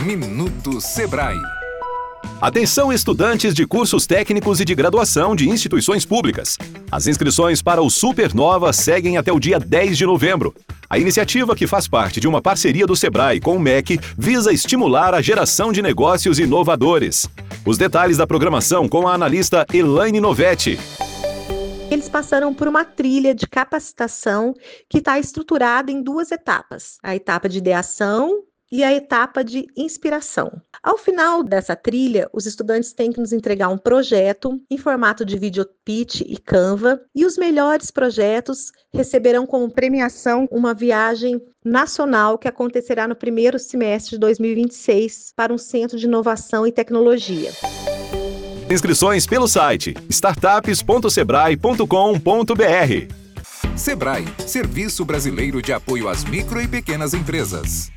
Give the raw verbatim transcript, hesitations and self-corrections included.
Minuto Sebrae. Atenção, estudantes de cursos técnicos e de graduação de instituições públicas. As inscrições para o Supernova seguem até o dia dez de novembro. A iniciativa, que faz parte de uma parceria do Sebrae com o M E C, visa estimular a geração de negócios inovadores. Os detalhes da programação com a analista Elaine Novetti. Eles passaram por uma trilha de capacitação que está estruturada em duas etapas. A etapa de ideação e a etapa de inspiração. Ao final dessa trilha, os estudantes têm que nos entregar um projeto em formato de video pitch e Canva, e os melhores projetos receberão como premiação uma viagem nacional que acontecerá no primeiro semestre de dois mil e vinte e seis para um centro de inovação e tecnologia. Inscrições pelo site startups ponto sebrae ponto com ponto br. Sebrae, Serviço Brasileiro de Apoio às Micro e Pequenas Empresas.